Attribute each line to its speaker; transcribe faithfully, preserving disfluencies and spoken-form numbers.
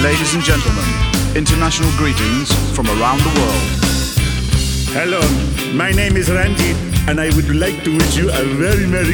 Speaker 1: Ladies and gentlemen, international greetings from around the world.
Speaker 2: Hello, my name is Randy, and I would like to wish you a very Merry